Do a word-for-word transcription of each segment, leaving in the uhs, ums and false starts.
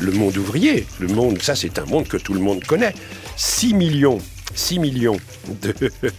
le monde ouvrier. Le monde, ça c'est un monde que tout le monde connaît. six millions six millions de,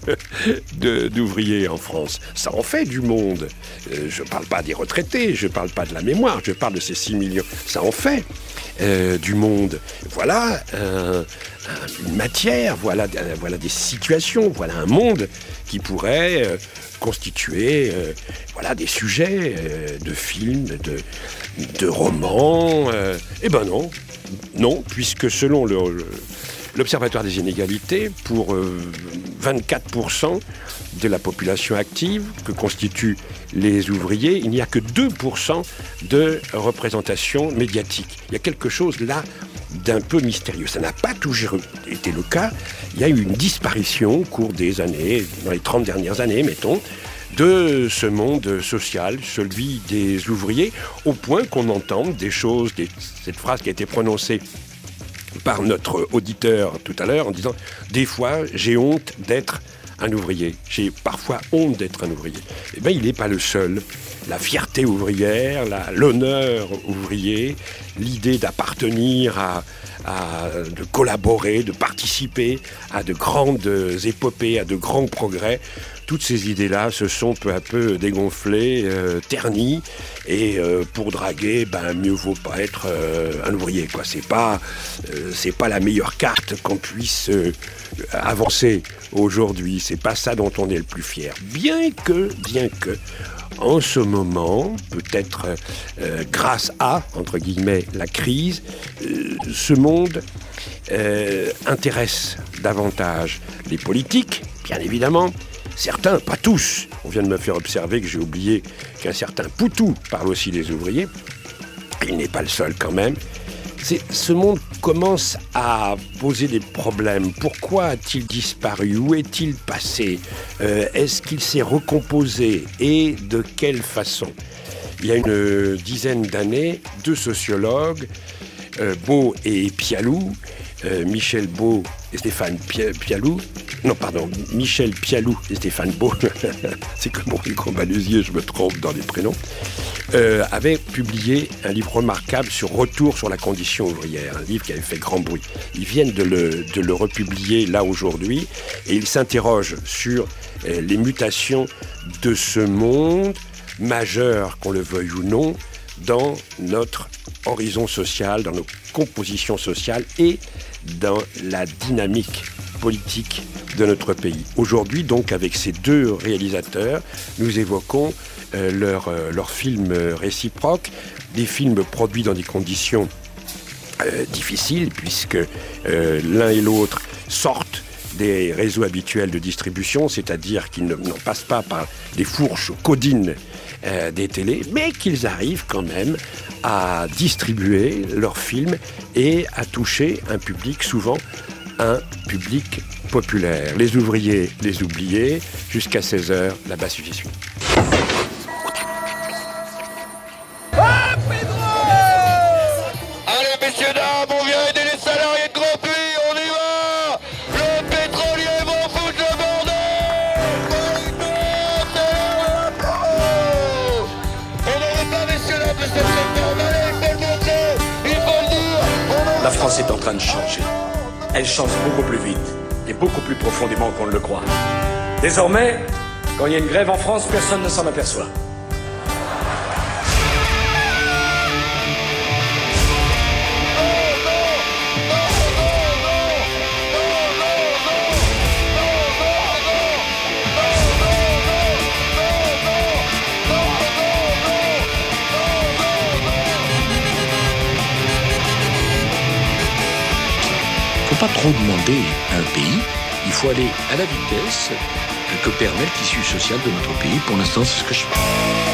de, d'ouvriers en France. Ça en fait du monde. Euh, je ne parle pas des retraités, je ne parle pas de la mémoire, je parle de ces six millions. Ça en fait euh, du monde. Voilà un, un, une matière, voilà, euh, voilà des situations, voilà un monde qui pourrait euh, constituer euh, voilà, des sujets euh, de films, de, de romans. Euh, eh ben non, non, puisque selon le... le L'Observatoire des inégalités, pour euh, vingt-quatre pour cent de la population active que constituent les ouvriers, il n'y a que deux pour cent de représentation médiatique. Il y a quelque chose là d'un peu mystérieux. Ça n'a pas toujours été le cas. Il y a eu une disparition au cours des années, dans les trente dernières années, mettons, de ce monde social, celui des ouvriers, au point qu'on entende des choses, des, cette phrase qui a été prononcée par notre auditeur tout à l'heure en disant « Des fois, j'ai honte d'être un ouvrier. J'ai parfois honte d'être un ouvrier. » Eh bien, il n'est pas le seul. La fierté ouvrière, la, l'honneur ouvrier, l'idée d'appartenir à, à... de collaborer, de participer à de grandes épopées, à de grands progrès, toutes ces idées-là se sont peu à peu dégonflées, euh, ternies, et euh, pour draguer, ben mieux vaut pas être euh, un ouvrier, quoi. C'est pas, euh, c'est pas la meilleure carte qu'on puisse euh, avancer aujourd'hui. C'est pas ça dont on est le plus fier. Bien que, bien que, en ce moment, peut-être euh, grâce à, entre guillemets, la crise, euh, ce monde euh, intéresse davantage les politiques, bien évidemment. Certains, pas tous. On vient de me faire observer que j'ai oublié qu'un certain Poutou parle aussi des ouvriers. Il n'est pas le seul quand même. C'est, ce monde commence à poser des problèmes. Pourquoi a-t-il disparu ? Où est-il passé ? euh, Est-ce qu'il s'est recomposé ? Et de quelle façon ? Il y a une dizaine d'années, deux sociologues, euh, Beau et Pialou, euh, Michel Beau et Stéphane Pialou, non, pardon, Michel Pialou et Stéphane Beau, c'est comme Henri Combalusier, je me trompe dans les prénoms, euh, avaient publié un livre remarquable sur Retour sur la condition ouvrière, un livre qui avait fait grand bruit. Ils viennent de le, de le republier là aujourd'hui, et ils s'interrogent sur euh, les mutations de ce monde, majeur qu'on le veuille ou non, dans notre horizon social, dans nos compositions sociales et dans la dynamique politique de notre pays. Aujourd'hui, donc, avec ces deux réalisateurs, nous évoquons euh, leurs euh, leur films réciproques, des films produits dans des conditions euh, difficiles, puisque euh, l'un et l'autre sortent des réseaux habituels de distribution, c'est-à-dire qu'ils ne, n'en passent pas par les fourches codines euh, des télés, mais qu'ils arrivent quand même à distribuer leurs films et à toucher un public, souvent un public populaire. Les ouvriers, les oubliés, jusqu'à seize heures, la basse suffit. Ah, Pedro! Allez, messieurs, dames, on vient aider les salariés de Grand Puy, on y va! Le pétrolier va foutre le bordel! On n'aurait pas, messieurs, dames, de cette réforme. Allez, il faut le montrer, il faut le dire! La France est en train de changer. Elle change beaucoup plus vite et beaucoup plus profondément qu'on ne le croit. Désormais, quand il y a une grève en France, personne ne s'en aperçoit. Pas trop demander à un pays, il faut aller à la vitesse que permet le tissu social de notre pays. Pour l'instant, c'est ce que je fais.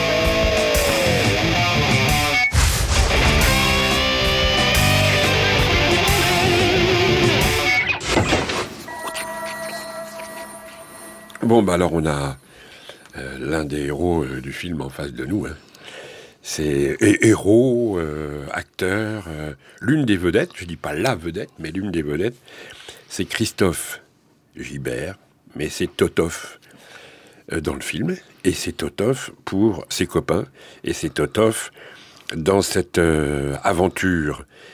Bon, bah alors on a euh, l'un des héros euh, du film en face de nous, hein. C'est héros, euh, acteur, euh, l'une des vedettes, je dis pas la vedette, mais l'une des vedettes, c'est Christophe Gibert, mais c'est Totof euh, dans le film, et c'est Totof pour ses copains, et c'est Totof dans cette euh, aventure